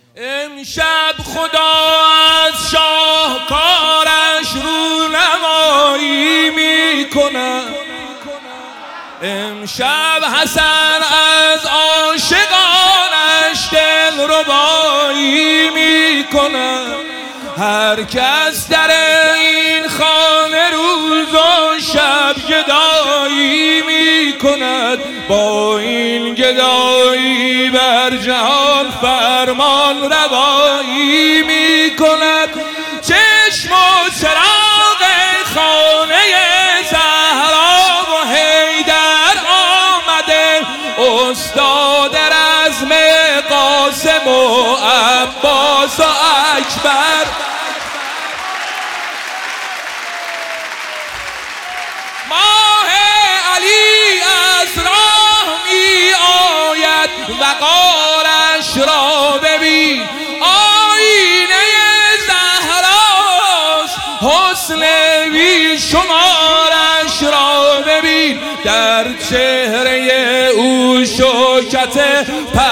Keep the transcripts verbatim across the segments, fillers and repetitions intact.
امشب خدا از شاهکارش رونمایی میکند، امشب حسن از عاشقانش دلربایی میکند. هر کس در این خانه روز و شب گدایی میکند، با این گدایی بر جهان فرمان روایی میکند. چشم و چراغ خانه زهرا و حیدر آمده، استاد رزم قاسم و عباس و اکبر. ماه علی از راه می آید، وقارش را ببین آینه زهراست، حسن بی شمارش را ببین، در چهره او شوکت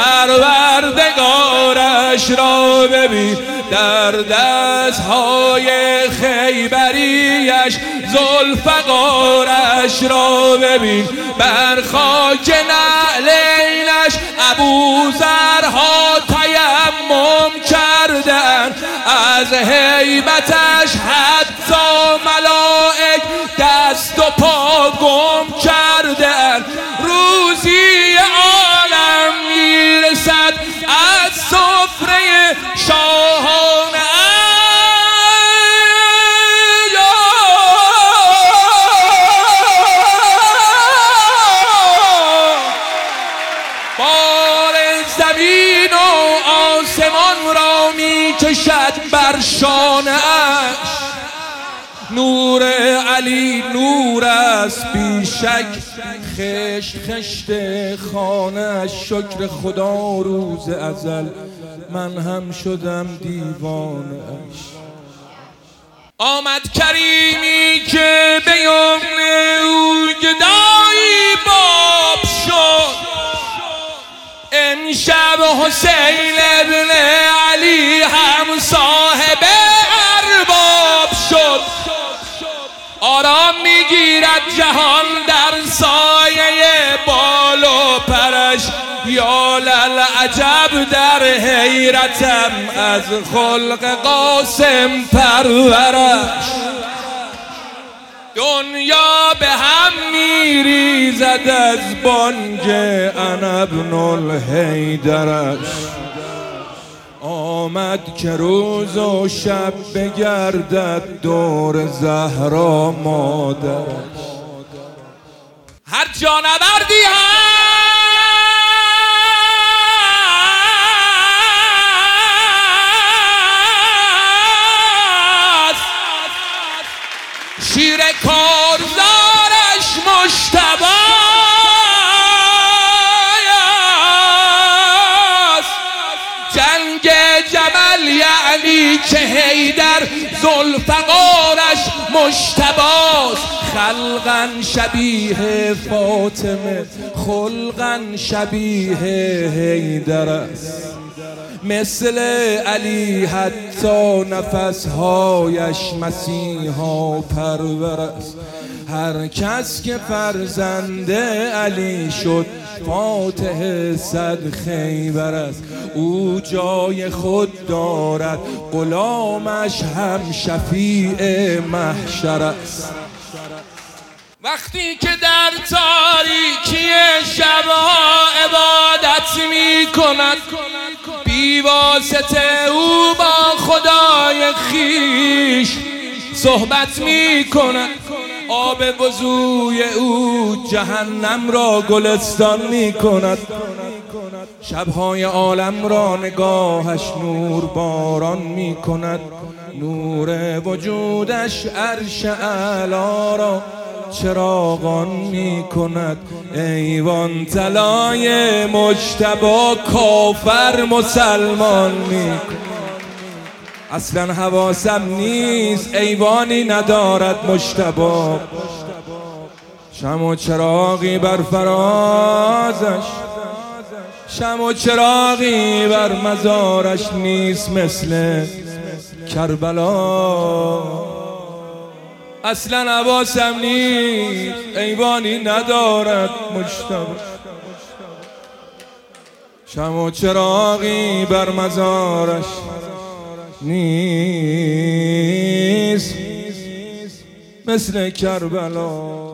پروردگارش را ببین، در دستهای خیبریش ذوالفقارش را ببین، بر خاک نعلینش ابوذرها تیمم کردن، از هیبتش حتی ملائک دست و پا گم کردن. روزی عالم میرسد از سفره شاهانه، بار زمین و آسمان را می کشد بر شانه اش. نور علی نور است بی شک، خشت خشت خانه شکر خدا روز ازل، من هم شدم دیوانه اش. آمد کریمی که به یمن او گدایی باب شد، امشب حسین ابن علی هم صاحب ارباب شد. آرام میگیرد جهان در سایه بال و پرش، یا للعجب در حیرتم از خلق قاسم پرورش. دنیا به هم میریزد از بانگ انا ابن الحیدرش. آمد که روز و شب بگردد دور زهرا مادرش. هر جانوردی هست شیر کارزارش مجتبی است. جنگ جمل یعنی که حیدر ذوالفقارش مجتباست. خلقا شبیه فاطمه خلقا شبیه حیدر است. مثل علی حتی نفسهایش مسیحا پرور است. هر کس که فرزند علی شد فاتح صد خیبر است. او جای خود دارد غلامش هم شفیع محشر است. وقتی که در تاریکی شبها عبادت می کند، بی واسطه او با خدای خیش صحبت می کند. آب وضوی او جهنم را گلستان می کند. شبهای عالم را نگاهش نور باران می کند. نور وجودش عرش اعلی را چراغان می کند. ایوان طلای مجتبی کافر مسلمان می کند. اصلا حواسم نیست ایوانی ندارد مجتبی. شمع و چراغی بر فرازش شمع و چراغی بر مزارش نیست مثل کربلا. اصلا حواسم نیست ایوانی ندارد مجتبی. شمع و چراغی بر مزارش نیست مثل کربلا.